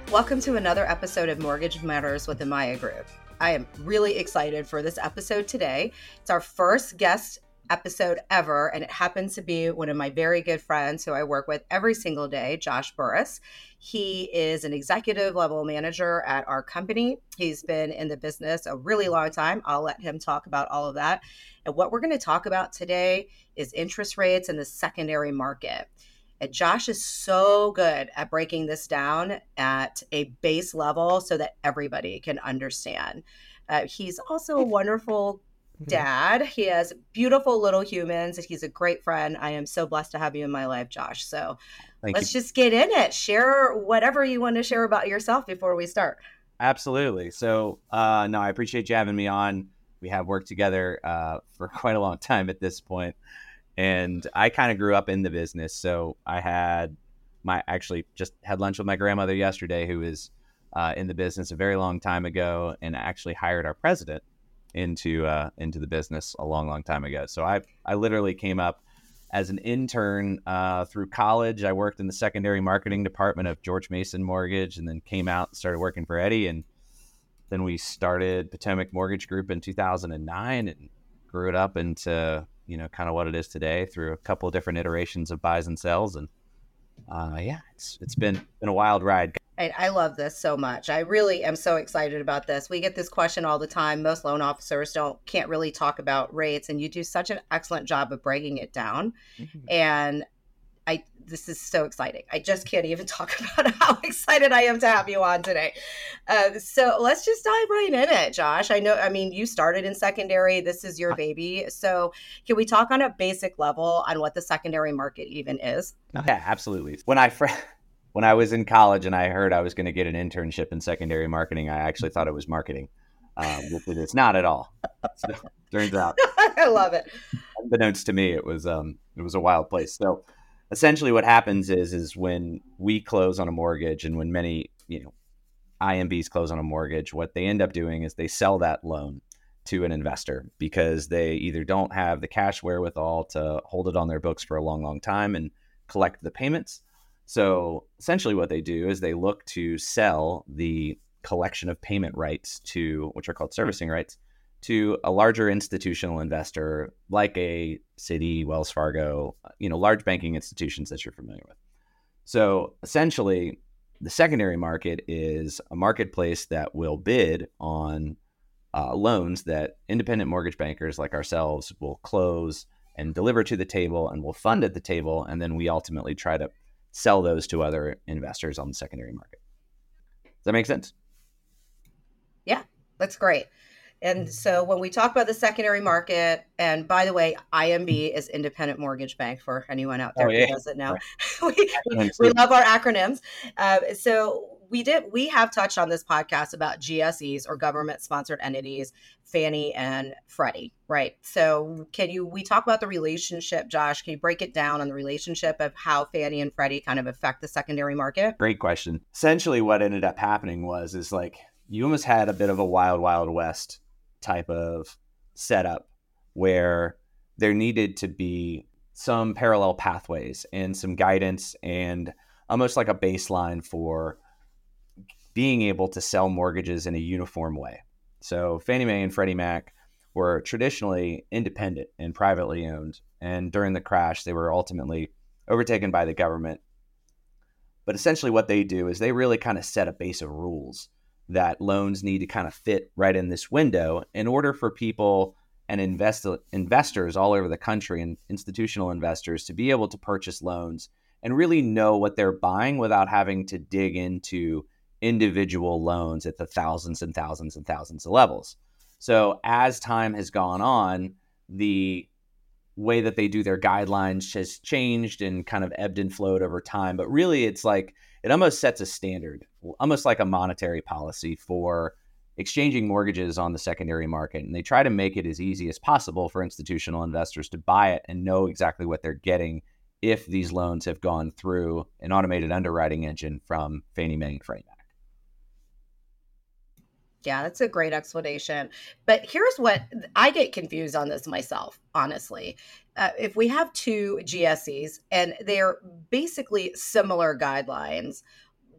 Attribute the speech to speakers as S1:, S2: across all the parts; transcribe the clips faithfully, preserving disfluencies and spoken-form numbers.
S1: Welcome to another episode of Mortgage Matters with the Maya Group. I am really excited for this episode today. It's our first guest episode ever, and it happens to be one of my very good friends who I work with every single day, Josh Burris. He is an executive level manager at our company. He's been in the business a really long time. I'll let him talk about all of that. And what we're going to talk about today is interest rates in the secondary market. And Josh is so good at breaking this down at a base level so that everybody can understand. Uh, he's also a wonderful dad. He has beautiful little humans. He's a great friend. I am so blessed to have you in my life, Josh. So
S2: Thank
S1: let's
S2: you.
S1: just get in it. Share whatever you want to share about yourself before we start.
S2: Absolutely. So, uh, no, I appreciate you having me on. We have worked together uh, for quite a long time at this point. And I kind of grew up in the business. So I had my actually just had lunch with my grandmother yesterday, who is uh, in the business a very long time ago, and actually hired our president into uh, into the business a long, long time ago. So I I literally came up as an intern uh, through college. I worked in the secondary marketing department of George Mason Mortgage, and then came out and started working for Eddie. And then we started Potomac Mortgage Group in two thousand nine and grew it up into, you know, kind of what it is today through a couple of different iterations of buys and sells. And uh, yeah, it's it's been been a wild ride.
S1: I, I love this so much. I really am so excited about this. We get this question all the time. Most loan officers don't can't really talk about rates, and you do such an excellent job of breaking it down. Mm-hmm. And I this is so exciting. I just can't even talk about how excited I am to have you on today. Um, so let's just dive right in it, Josh. I know, I mean, you started in secondary. This is your baby. So can we talk on a basic level on what the secondary market even is?
S2: Yeah, absolutely. When I fr- when I was in college and I heard I was going to get an internship in secondary marketing, I actually thought it was marketing. Um, it's not at all. So, turns out.
S1: I love it.
S2: Unbeknownst to me, it was um, it was a wild place. So essentially what happens is, is when we close on a mortgage, and when many, you know, I M Bs close on a mortgage, what they end up doing is they sell that loan to an investor because they either don't have the cash wherewithal to hold it on their books for a long, long time and collect the payments. So essentially what they do is they look to sell the collection of payment rights to, which are called servicing rights, to a larger institutional investor like a Citi, Wells Fargo, you know, large banking institutions that you're familiar with. So essentially, the secondary market is a marketplace that will bid on uh, loans that independent mortgage bankers like ourselves will close and deliver to the table, and will fund at the table, and then we ultimately try to sell those to other investors on the secondary market. Does that make sense?
S1: Yeah, that's great. And so when we talk about the secondary market, and by the way, I M B is Independent Mortgage Bank for anyone out there oh, yeah. who doesn't know. Right. we, we love our acronyms. Uh, so we did, we have touched on this podcast about G S Es, or government sponsored entities, Fannie and Freddie, right? So can you, we talk about the relationship, Josh, can you break it down on the relationship of how Fannie and Freddie kind of affect the secondary market?
S2: Great question. Essentially what ended up happening was, is like, you almost had a bit of a wild, wild west type of setup where there needed to be some parallel pathways and some guidance and almost like a baseline for being able to sell mortgages in a uniform way. So Fannie Mae and Freddie Mac were traditionally independent and privately owned. And during the crash, they were ultimately overtaken by the government. But essentially what they do is they really kind of set a base of rules that loans need to kind of fit right in this window in order for people and invest, investors all over the country, and institutional investors, to be able to purchase loans and really know what they're buying without having to dig into individual loans at the thousands and thousands and thousands of levels. So as time has gone on, the way that they do their guidelines has changed and kind of ebbed and flowed over time. But really, it's like, it almost sets a standard, almost like a monetary policy for exchanging mortgages on the secondary market. And they try to make it as easy as possible for institutional investors to buy it and know exactly what they're getting if these loans have gone through an automated underwriting engine from Fannie Mae and Freddie Mac.
S1: Yeah, that's a great explanation. But here's what I get confused on this myself, honestly. Uh, if we have two G S Es and they're basically similar guidelines,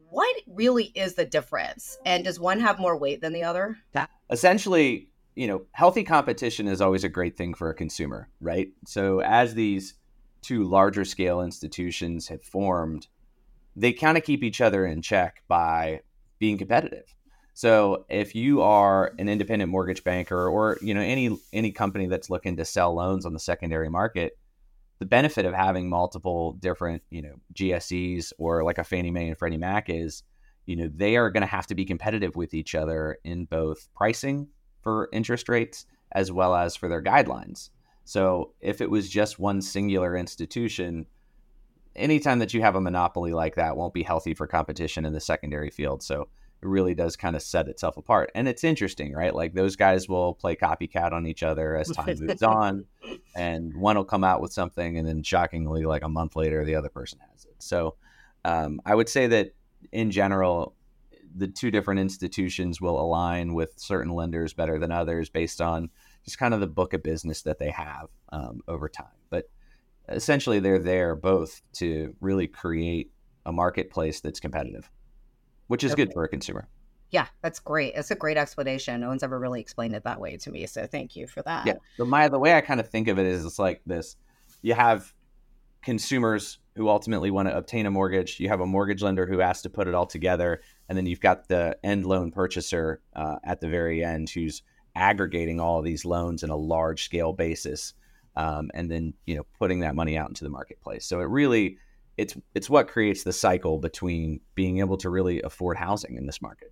S1: what really is the difference? And does one have more weight than the other?
S2: Essentially, you know, healthy competition is always a great thing for a consumer, right? So as these two larger scale institutions have formed, they kind of keep each other in check by being competitive. So if you are an independent mortgage banker or, you know, any any company that's looking to sell loans on the secondary market, the benefit of having multiple different, you know, G S Es or like a Fannie Mae and Freddie Mac is, you know, they are going to have to be competitive with each other in both pricing for interest rates as well as for their guidelines. So if it was just one singular institution, anytime that you have a monopoly like that won't be healthy for competition in the secondary field. So it really does kind of set itself apart. And it's interesting, right? Like those guys will play copycat on each other as time moves on, and one will come out with something and then shockingly, like a month later, the other person has it. So um, I would say that in general, the two different institutions will align with certain lenders better than others based on just kind of the book of business that they have um, over time. But essentially, they're there both to really create a marketplace that's competitive, which is okay. Good for a consumer.
S1: Yeah, that's great. It's a great explanation. No one's ever really explained it that way to me. So thank you for that.
S2: Yeah. So my, the way I kind of think of it is it's like this. You have consumers who ultimately want to obtain a mortgage. You have a mortgage lender who has to put it all together. And then you've got the end loan purchaser uh, at the very end who's aggregating all of these loans in a large scale basis. Um, and then, you know, putting that money out into the marketplace. So it really, it's it's what creates the cycle between being able to really afford housing in this market.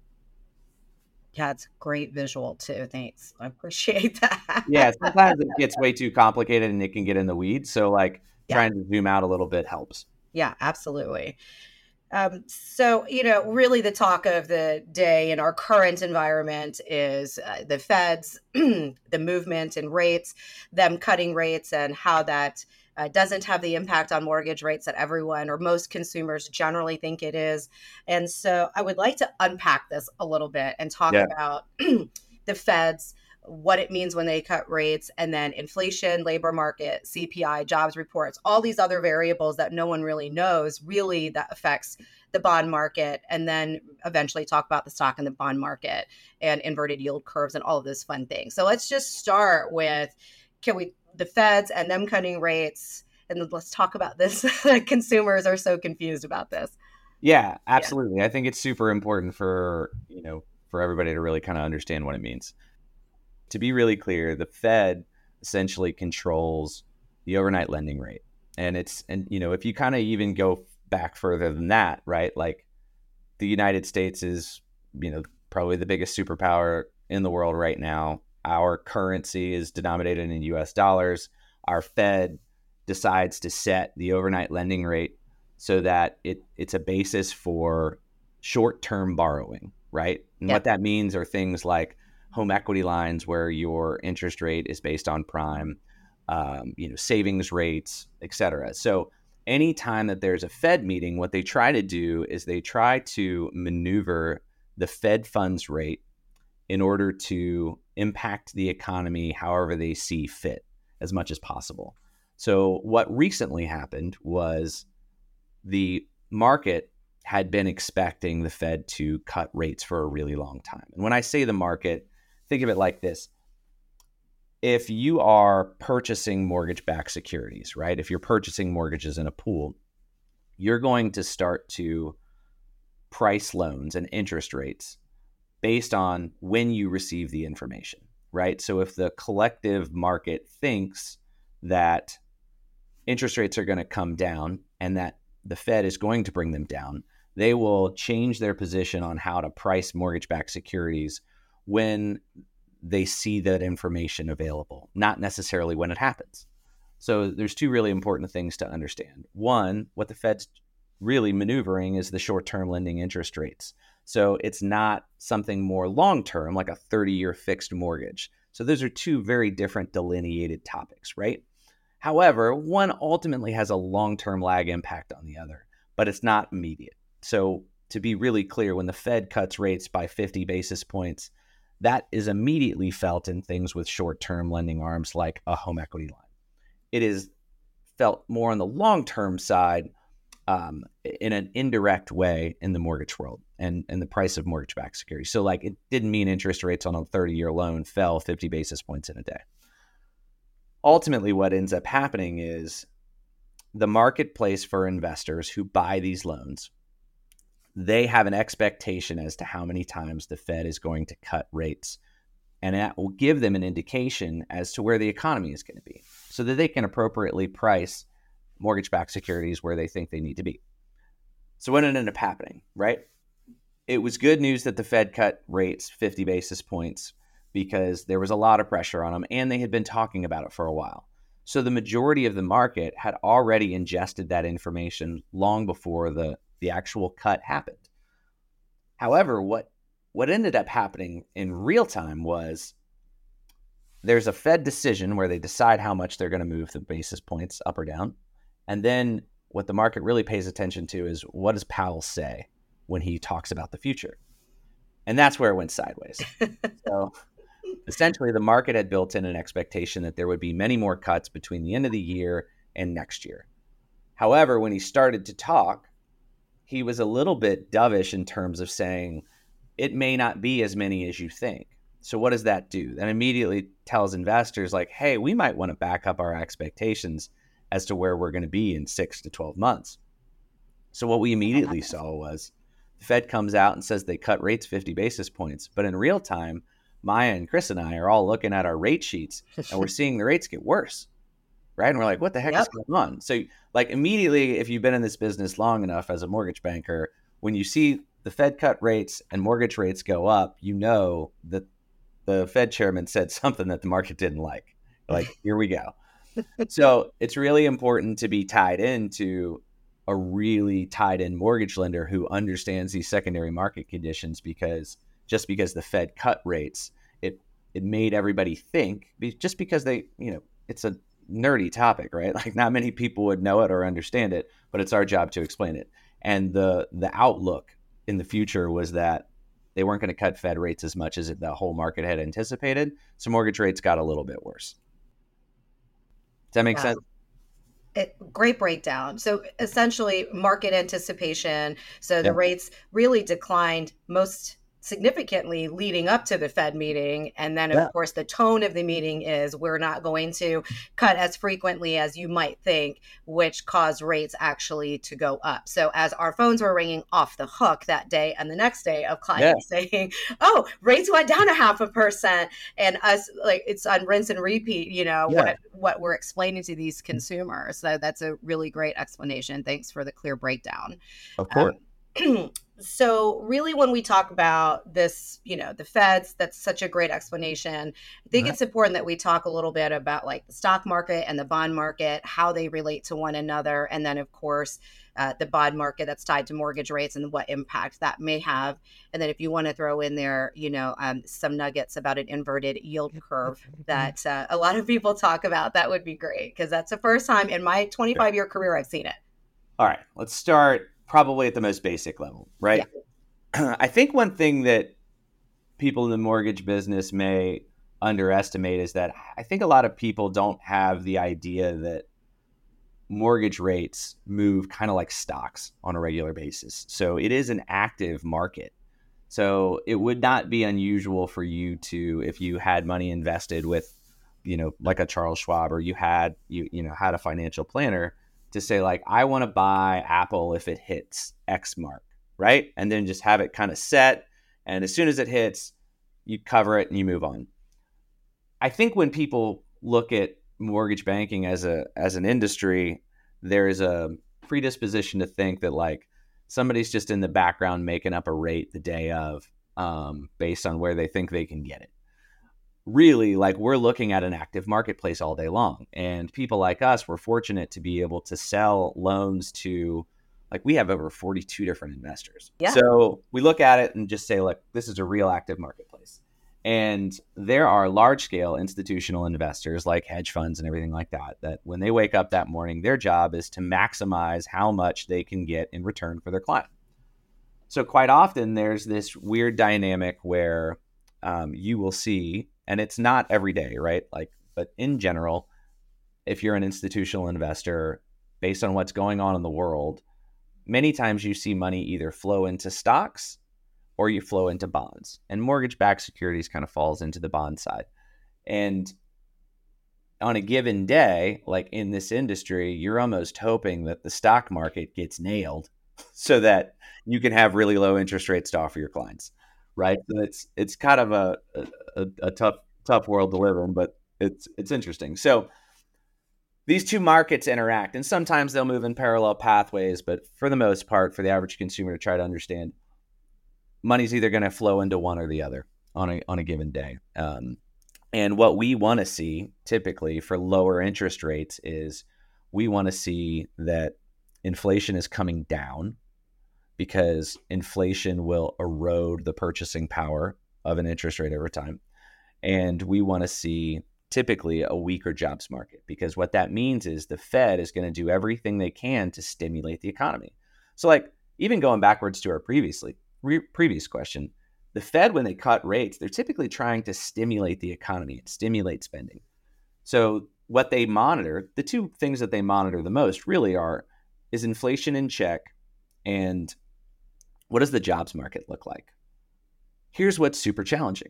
S1: Yeah, it's a great visual too. Thanks. I appreciate that.
S2: Yeah, sometimes it gets way too complicated and it can get in the weeds. So like yeah. trying to zoom out a little bit helps.
S1: Yeah, absolutely. Um, so, you know, really the talk of the day in our current environment is uh, the Fed's, the movement in rates, them cutting rates, and how that uh, doesn't have the impact on mortgage rates that everyone or most consumers generally think it is. And so I would like to unpack this a little bit and talk yeah. about the Fed's, what it means when they cut rates, and then inflation, labor market, C P I, jobs reports, all these other variables that no one really knows, really that affects the bond market, and then eventually talk about the stock and the bond market and inverted yield curves and all of those fun things. So let's just start with, can we, the Feds and them cutting rates, and let's talk about this. Consumers are so confused about this.
S2: Yeah, absolutely. Yeah. I think it's super important for, you know, for everybody to really kind of understand what it means. To be really clear, the Fed essentially controls the overnight lending rate. And it's, and, you know, if you kind of even go back further than that, right? Like the United States is, you know, probably the biggest superpower in the world right now. Our currency is denominated in U S dollars. Our Fed decides to set the overnight lending rate so that it it's a basis for short-term borrowing, right? And yep. what that means are things like home equity lines where your interest rate is based on prime, um, you know, savings rates, et cetera. So anytime that there's a Fed meeting, what they try to do is they try to maneuver the Fed funds rate in order to impact the economy however they see fit as much as possible. So what recently happened was the market had been expecting the Fed to cut rates for a really long time. And when I say the market, think of it like this. If you are purchasing mortgage-backed securities, right? If you're purchasing mortgages in a pool, you're going to start to price loans and interest rates based on when you receive the information, right? So if the collective market thinks that interest rates are going to come down and that the Fed is going to bring them down, they will change their position on how to price mortgage-backed securities when they see that information available, not necessarily when it happens. So there's two really important things to understand. One, what the Fed's really maneuvering is the short-term lending interest rates. So it's not something more long-term, like a thirty-year fixed mortgage. So those are two very different delineated topics, right? However, one ultimately has a long-term lag impact on the other, but it's not immediate. So to be really clear, when the Fed cuts rates by fifty basis points, that is immediately felt in things with short-term lending arms like a home equity line. It is felt more on the long-term side um, in an indirect way in the mortgage world and, and the price of mortgage-backed securities. So like it didn't mean interest rates on a thirty-year loan fell fifty basis points in a day. Ultimately, what ends up happening is the marketplace for investors who buy these loans, they have an expectation as to how many times the Fed is going to cut rates. And that will give them an indication as to where the economy is going to be so that they can appropriately price mortgage-backed securities where they think they need to be. So what ended up happening, right? It was good news that the Fed cut rates fifty basis points because there was a lot of pressure on them and they had been talking about it for a while. So the majority of the market had already ingested that information long before the, the actual cut happened. However, what, what ended up happening in real time was there's a Fed decision where they decide how much they're going to move the basis points up or down. And then what the market really pays attention to is what does Powell say when he talks about the future? And that's where it went sideways. So essentially, the market had built in an expectation that there would be many more cuts between the end of the year and next year. However, when he started to talk, he was a little bit dovish in terms of saying, it may not be as many as you think. So what does that do? That immediately tells investors like, hey, we might want to back up our expectations as to where we're going to be in six to twelve months. So what we immediately saw was the Fed comes out and says they cut rates fifty basis points. But in real time, Maya and Chris and I are all looking at our rate sheets and we're seeing the rates get worse, right? And we're like, what the heck yep. is going on? So like immediately, if you've been in this business long enough as a mortgage banker, when you see the Fed cut rates and mortgage rates go up, you know that the Fed chairman said something that the market didn't like. Like, here we go. So it's really important to be tied into a really tied in mortgage lender who understands these secondary market conditions, because just because the Fed cut rates, it it made everybody think, just because they, you know, it's a nerdy topic, right? Like not many people would know it or understand it, but it's our job to explain it. And the the outlook in the future was that they weren't going to cut Fed rates as much as the whole market had anticipated. So mortgage rates got a little bit worse. Does that make yeah. sense?
S1: It, great breakdown. So essentially market anticipation. So the yeah. rates really declined most significantly leading up to the Fed meeting. And then, of yeah. course, the tone of the meeting is we're not going to cut as frequently as you might think, which caused rates actually to go up. So as our phones were ringing off the hook that day and the next day of clients yeah. saying, oh, rates went down a half a percent, and us like it's on rinse and repeat, you know, yeah. what, what we're explaining to these consumers. So that's a really great explanation. Thanks for the clear breakdown.
S2: Of course.
S1: Um, So really, when we talk about this, you know, the Feds, that's such a great explanation. I think right. it's important that we talk a little bit about like the stock market and the bond market, how they relate to one another. And then, of course, uh, the bond market that's tied to mortgage rates and what impact that may have. And then if you want to throw in there, you know, um, some nuggets about an inverted yield curve that uh, a lot of people talk about, that would be great, because that's the first time in my twenty-five year career I've seen it.
S2: All right, let's start probably at the most basic level, right? Yeah. I think one thing that people in the mortgage business may underestimate is that I think a lot of people don't have the idea that mortgage rates move kind of like stocks on a regular basis. So it is an active market. So it would not be unusual for you to, if you had money invested with, you know, like a Charles Schwab, or you had, you, you know, had a financial planner, to say like, I want to buy Apple if it hits X mark, right? And then just have it kind of set. And as soon as it hits, you cover it and you move on. I think when people look at mortgage banking as a as an industry, there is a predisposition to think that like somebody's just in the background making up a rate the day of, um, based on where they think they can get it. Really, like we're looking at an active marketplace all day long, and people like us, we're fortunate to be able to sell loans to, like we have over forty-two different investors. Yeah. So we look at it and just say, look, this is a real active marketplace. And there are large scale institutional investors like hedge funds and everything like that, that when they wake up that morning, their job is to maximize how much they can get in return for their client. So quite often there's this weird dynamic where um, you will see, and it's not every day, right? Like, but in general, if you're an institutional investor, based on what's going on in the world, many times you see money either flow into stocks or you flow into bonds. And mortgage-backed securities kind of falls into the bond side. And on a given day, like in this industry, you're almost hoping that the stock market gets nailed so that you can have really low interest rates to offer your clients, right? So it's it's kind of a a, a tough tough world to live in, but it's it's interesting. So these two markets interact, and sometimes they'll move in parallel pathways, but for the most part, for the average consumer to try to understand, money's either going to flow into one or the other on a on a given day. Um, and what we want to see typically for lower interest rates is we want to see that inflation is coming down, because inflation will erode the purchasing power of an interest rate over time. And we want to see typically a weaker jobs market, because what that means is the Fed is going to do everything they can to stimulate the economy. So like even going backwards to our previously re- previous question, the Fed, when they cut rates, they're typically trying to stimulate the economy and stimulate spending. So what they monitor, the two things that they monitor the most really are, is inflation in check and what does the jobs market look like? Here's what's super challenging.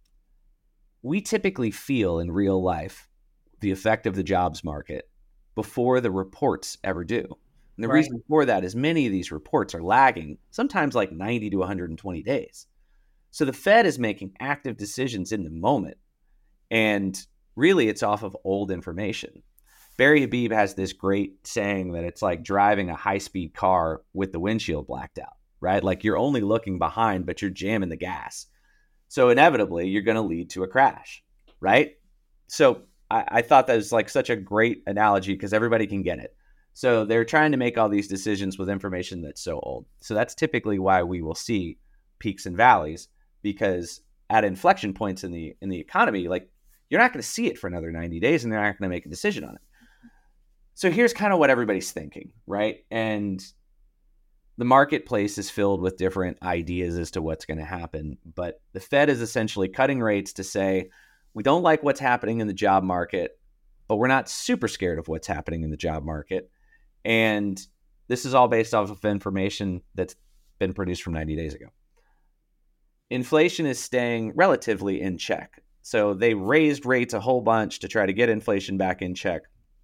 S2: We typically feel in real life the effect of the jobs market before the reports ever do. And the
S1: Right.
S2: reason for that is many of these reports are lagging, sometimes like ninety to one hundred twenty days. So the Fed is making active decisions in the moment. And really, it's off of old information. Barry Habib has this great saying that it's like driving a high-speed car with the windshield blacked out, right? Like you're only looking behind, but you're jamming the gas. So inevitably, you're going to lead to a crash, right? So I, I thought that was like such a great analogy because everybody can get it. So they're trying to make all these decisions with information that's so old. So that's typically why we will see peaks and valleys, because at inflection points in the in the economy, like you're not going to see it for another ninety days and they're not going to make a decision on it. So here's kind of what everybody's thinking, right? And the marketplace is filled with different ideas as to what's going to happen. But the Fed is essentially cutting rates to say, we don't like what's happening in the job market, but we're not super scared of what's happening in the job market. And this is all based off of information that's been produced from ninety days ago. Inflation is staying relatively in check. So they raised rates a whole bunch to try to get inflation back in check.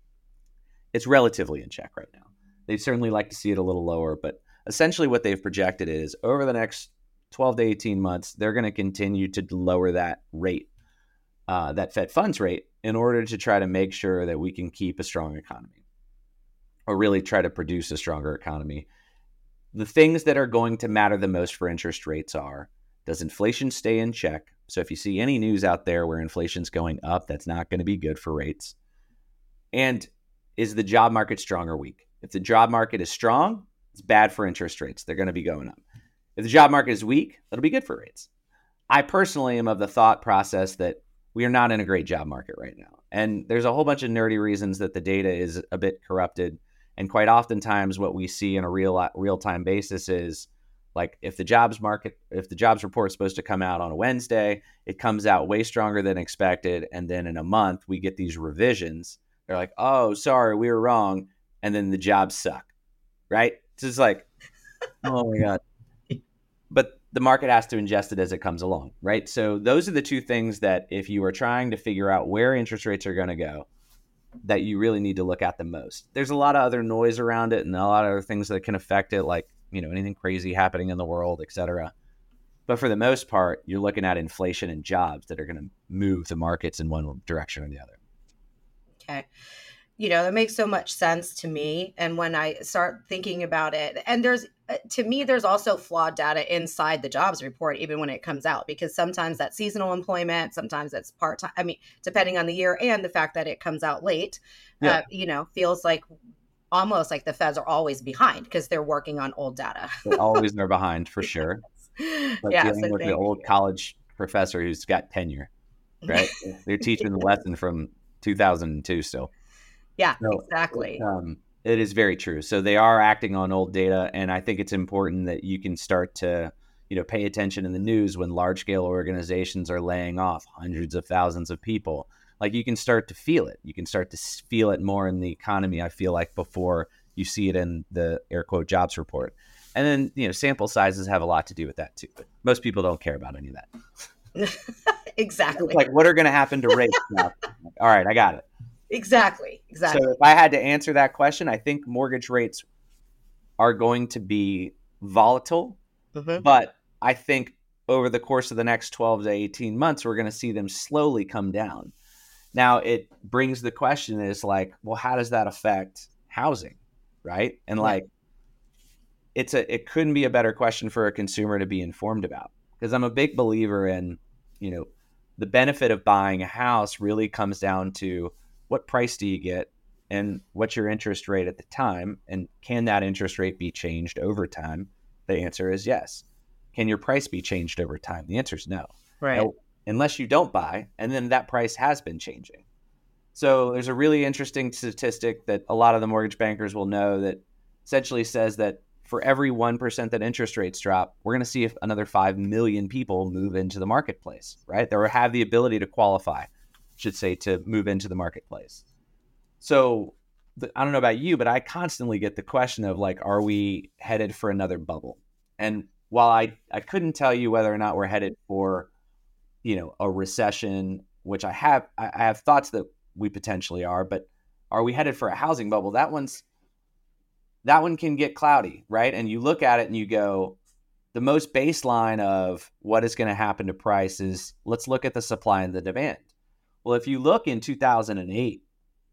S2: It's relatively in check right now. They'd certainly like to see it a little lower, but essentially what they've projected is over the next twelve to eighteen months, they're going to continue to lower that rate, uh, that Fed funds rate, in order to try to make sure that we can keep a strong economy, or really try to produce a stronger economy. The things that are going to matter the most for interest rates are, does inflation stay in check? So if you see any news out there where inflation's going up, that's not going to be good for rates. And is the job market strong or weak? If the job market is strong, it's bad for interest rates. They're going to be going up. If the job market is weak, that'll be good for rates. I personally am of the thought process that we are not in a great job market right now. And there's a whole bunch of nerdy reasons that the data is a bit corrupted. And quite oftentimes what we see in a real real-time basis is, like if the jobs market, if the jobs report is supposed to come out on a Wednesday, it comes out way stronger than expected. And then in a month, we get these revisions. They're like, oh, sorry, we were wrong. And then the jobs suck, right? It's just like, oh my God. But the market has to ingest it as it comes along, right? So those are the two things that if you are trying to figure out where interest rates are going to go, that you really need to look at the most. There's a lot of other noise around it and a lot of other things that can affect it, like, you know, anything crazy happening in the world, et cetera. But for the most part, you're looking at inflation and jobs that are going to move the markets in one direction or the other.
S1: Okay. You know, that makes so much sense to me. And when I start thinking about it, and there's, to me, there's also flawed data inside the jobs report, even when it comes out, because sometimes that's seasonal employment, sometimes that's part-time. I mean, depending on the year and the fact that it comes out late, yeah. uh, you know, feels like almost like the Feds are always behind because they're working on old data.
S2: They always are behind for sure. Like
S1: yeah,
S2: dealing
S1: so
S2: with the old
S1: you.
S2: college professor who's got tenure, right? They're teaching the lesson from two thousand two still.
S1: Yeah,
S2: so,
S1: exactly.
S2: Um, it is very true. So they are acting on old data, and I think it's important that you can start to, you know, pay attention in the news when large-scale organizations are laying off hundreds of thousands of people. Like you can start to feel it. You can start to feel it more in the economy, I feel like, before You see it in the air quote jobs report. And then, you know, sample sizes have a lot to do with that too. But most people don't care about any of that.
S1: Exactly.
S2: Like, what are going to happen to rates now? All right, I got it.
S1: Exactly. Exactly.
S2: So if I had to answer that question, I think mortgage rates are going to be volatile, mm-hmm. but I think over the course of the next twelve to eighteen months, we're going to see them slowly come down. Now, it brings the question is like, well, how does that affect housing, right? And yeah. like, it's a it couldn't be a better question for a consumer to be informed about, because I'm a big believer in, you know, the benefit of buying a house really comes down to what price do you get and what's your interest rate at the time, and can that interest rate be changed over time? The answer is yes. Can your price be changed over time? The answer is no.
S1: Right.
S2: Now, unless you don't buy, and then that price has been changing. So there's a really interesting statistic that a lot of the mortgage bankers will know that essentially says that for every one percent that interest rates drop, we're going to see if another five million people move into the marketplace, right? They will have the ability to qualify, should say, to move into the marketplace. So the, I don't know about you, but I constantly get the question of like, are we headed for another bubble? And while I, I couldn't tell you whether or not we're headed for, you know, a recession, which I have, I have thoughts that we potentially are, but are we headed for a housing bubble? That one's, that one can get cloudy, right? And you look at it and you go, the most baseline of what is going to happen to prices, let's look at the supply and the demand. Well, if you look in two thousand eight,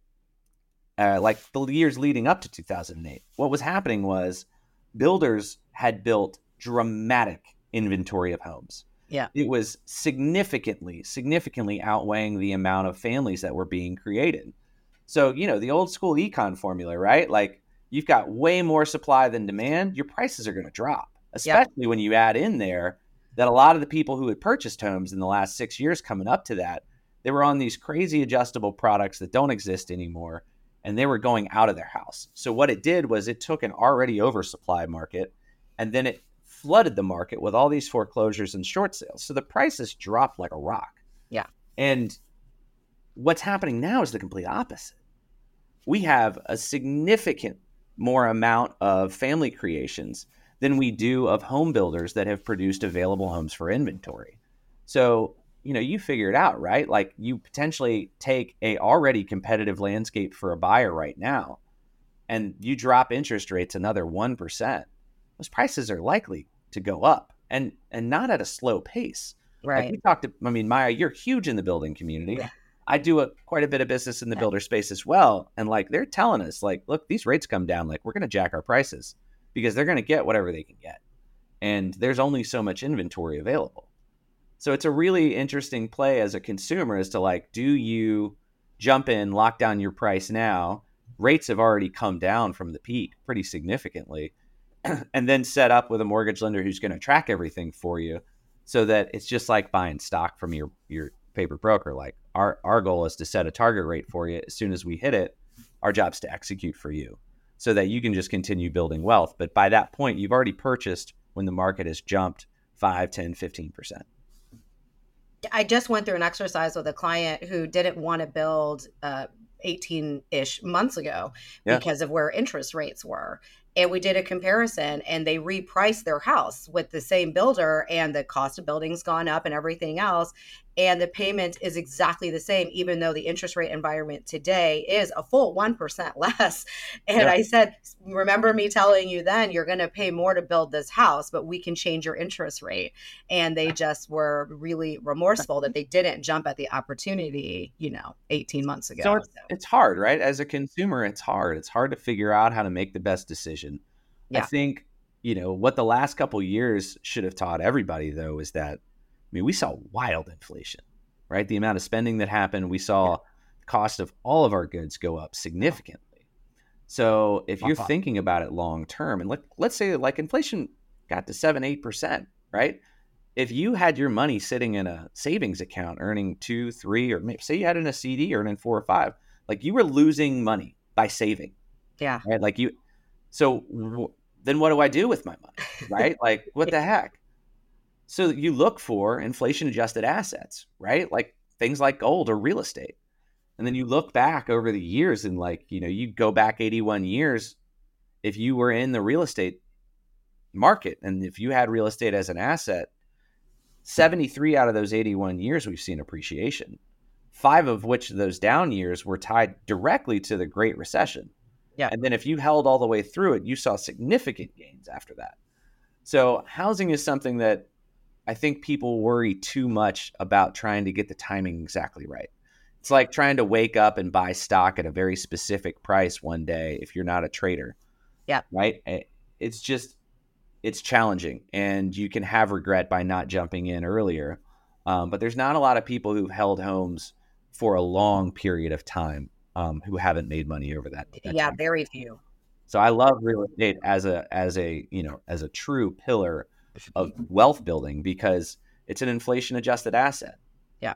S2: uh, like the years leading up to two thousand eight, what was happening was builders had built dramatic inventory of homes.
S1: Yeah.
S2: It was significantly, significantly outweighing the amount of families that were being created. So, you know, the old school econ formula, right? Like, you've got way more supply than demand, your prices are going to drop, especially yep. when you add in there that a lot of the people who had purchased homes in the last six years coming up to that, they were on these crazy adjustable products that don't exist anymore, and they were going out of their house. So what it did was it took an already oversupplied market, and then it flooded the market with all these foreclosures and short sales. So the prices dropped like a rock.
S1: Yeah.
S2: And what's happening now is the complete opposite. We have a significant more amount of family creations than we do of home builders that have produced available homes for inventory. So, you know, you figure it out, right? Like, you potentially take a already competitive landscape for a buyer right now, and you drop interest rates another one percent. Those prices are likely to go up, and and not at a slow pace.
S1: Right.
S2: Like we talked to, I mean, Maya, you're huge in the building community. Yeah. I do a quite a bit of business in the builder space as well. And like, they're telling us like, look, these rates come down, like we're going to jack our prices because they're going to get whatever they can get. And there's only so much inventory available. So it's a really interesting play as a consumer as to like, do you jump in, lock down your price now? Rates have already come down from the peak pretty significantly, and then set up with a mortgage lender who's going to track everything for you so that it's just like buying stock from your, your paper broker. Like, Our our goal is to set a target rate for you. As soon as we hit it, our job's to execute for you so that you can just continue building wealth. But by that point, you've already purchased when the market has jumped five, ten, fifteen percent.
S1: I just went through an exercise with a client who didn't want to build uh, eighteen-ish months ago yeah. because of where interest rates were. And we did a comparison, and they repriced their house with the same builder, and the cost of building's gone up and everything else. And the payment is exactly the same, even though the interest rate environment today is a full one percent less. And yeah. I said, remember me telling you then, you're going to pay more to build this house, but we can change your interest rate. And they just were really remorseful that they didn't jump at the opportunity, you know, eighteen months ago.
S2: So it's, so. it's hard, right? As a consumer, it's hard. It's hard to figure out how to make the best decision. Yeah. I think, you know, what the last couple of years should have taught everybody, though, is that, I mean, we saw wild inflation, right? The amount of spending that happened, we saw yeah. the cost of all of our goods go up significantly. So if you're uh-huh. thinking about it long term, and let, let's say like inflation got to seven, eight percent, right? If you had your money sitting in a savings account earning two, three, or maybe say you had in a C D earning four or five, like you were losing money by saving.
S1: Yeah.
S2: Right? Like you, so w- then what do I do with my money? Right? Like what the heck? So you look for inflation adjusted assets, right? Like things like gold or real estate. And then you look back over the years and like, you know, you go back eighty-one years, if you were in the real estate market and if you had real estate as an asset, seventy-three out of those eighty-one years we've seen appreciation, five of which those down years were tied directly to the Great Recession.
S1: Yeah.
S2: And then if you held all the way through it, you saw significant gains after that. So housing is something that I think people worry too much about trying to get the timing exactly right. It's like trying to wake up and buy stock at a very specific price one day if you're not a trader.
S1: Yeah.
S2: Right? It's just, it's challenging, and you can have regret by not jumping in earlier. Um, but there's not a lot of people who've held homes for a long period of time um, who haven't made money over that. that
S1: yeah,
S2: time.
S1: Very few.
S2: So I love real estate as a as a you know as a true pillar of wealth building because it's an inflation adjusted asset.
S1: Yeah,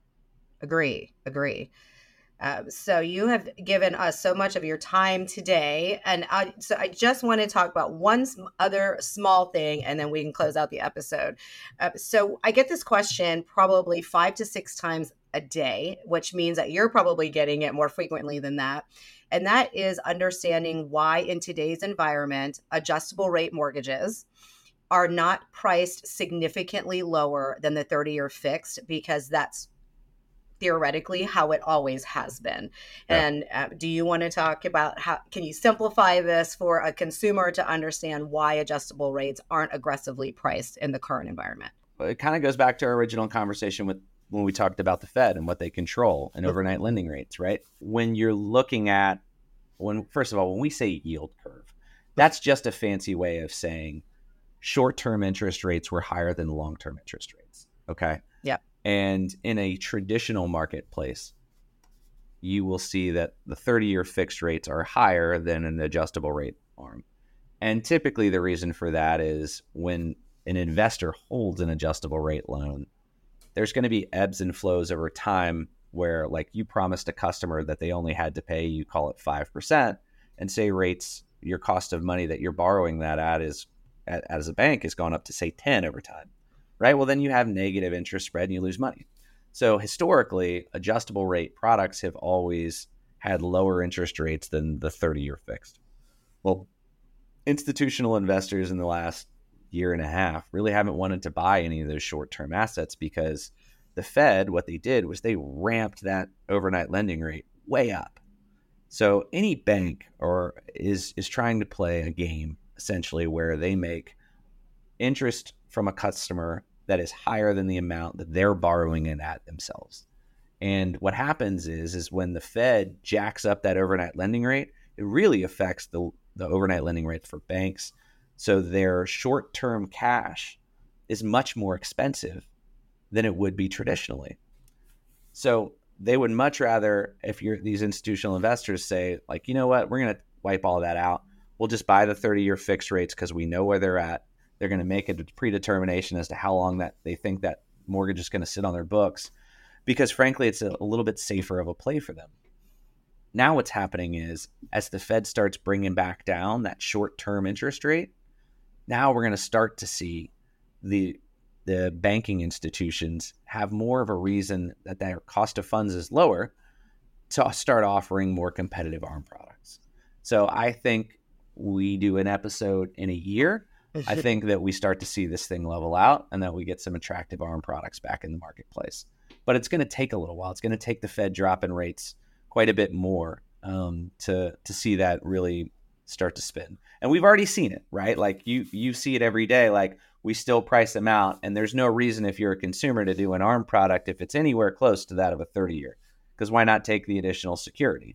S1: agree, agree. Uh, so you have given us so much of your time today. And I, so I just want to talk about one other small thing, and then we can close out the episode. Uh, so I get this question probably five to six times a day, which means that you're probably getting it more frequently than that. And that is understanding why in today's environment, adjustable rate mortgages are not priced significantly lower than the thirty-year fixed, because that's theoretically how it always has been. Yeah. And uh, do you want to talk about how, can you simplify this for a consumer to understand why adjustable rates aren't aggressively priced in the current environment?
S2: Well, it kind of goes back to our original conversation with when we talked about the Fed and what they control and overnight lending rates, right? When you're looking at, when first of all, when we say yield curve, that's just a fancy way of saying short-term interest rates were higher than long-term interest rates, okay?
S1: Yeah.
S2: And in a traditional marketplace, you will see that the thirty-year fixed rates are higher than an adjustable rate arm. And typically the reason for that is when an investor holds an adjustable rate loan, there's going to be ebbs and flows over time where, like, you promised a customer that they only had to pay, you call it five percent, and say rates, your cost of money that you're borrowing that at is, as a bank, has gone up to say ten over time. Right? Well, then you have negative interest spread and you lose money. So historically, adjustable rate products have always had lower interest rates than the thirty-year fixed. Well, institutional investors in the last year and a half really haven't wanted to buy any of those short-term assets because the Fed, what they did was they ramped that overnight lending rate way up. So any bank or is is trying to play a game essentially where they make interest from a customer that is higher than the amount that they're borrowing it at themselves. And what happens is, is when the Fed jacks up that overnight lending rate, it really affects the, the overnight lending rates for banks. So their short-term cash is much more expensive than it would be traditionally. So they would much rather, if you're these institutional investors, say, like, you know what, we're going to wipe all that out. We'll just buy the thirty-year fixed rates because we know where they're at. They're going to make a predetermination as to how long that they think that mortgage is going to sit on their books, because frankly, it's a, a little bit safer of a play for them. Now what's happening is, as the Fed starts bringing back down that short-term interest rate, now we're going to start to see the the banking institutions have more of a reason that their cost of funds is lower to start offering more competitive ARM products. So I think we do an episode in a year. I think that we start to see this thing level out and that we get some attractive ARM products back in the marketplace. But it's going to take a little while. It's going to take the Fed dropping rates quite a bit more um, to to see that really start to spin. And we've already seen it, right? Like you you see it every day. Like we still price them out. And there's no reason if you're a consumer to do an ARM product if it's anywhere close to that of a thirty-year. Because why not take the additional security?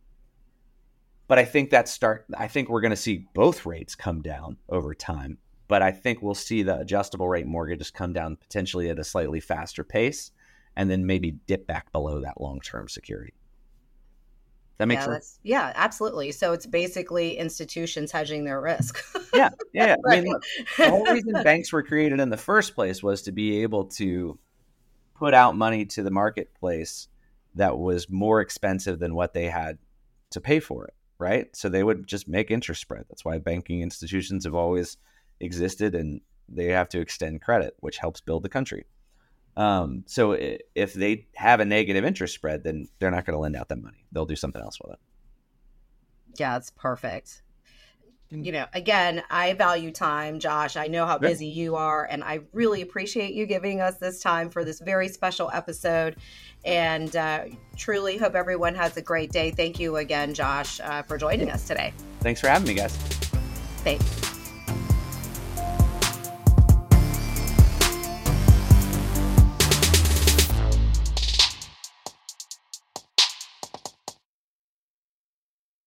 S2: But I think that start. I think we're going to see both rates come down over time. But I think we'll see the adjustable rate mortgages come down potentially at a slightly faster pace, and then maybe dip back below that long-term security. That makes
S1: yeah,
S2: sense.
S1: That's, yeah, absolutely. So it's basically institutions hedging their risk.
S2: yeah, yeah. yeah.
S1: Right.
S2: I mean, look, the whole reason banks were created in the first place was to be able to put out money to the marketplace that was more expensive than what they had to pay for it. Right. So they would just make interest spread. That's why banking institutions have always existed, and they have to extend credit, which helps build the country. Um, so if they have a negative interest spread, then they're not going to lend out that money. They'll do something else with it.
S1: Yeah, it's perfect. you know, again, I value time, Josh. I know how busy you are, and I really appreciate you giving us this time for this very special episode. And uh, truly hope everyone has a great day. Thank you again, Josh, uh, for joining us today.
S2: Thanks for having me, guys.
S1: Thanks.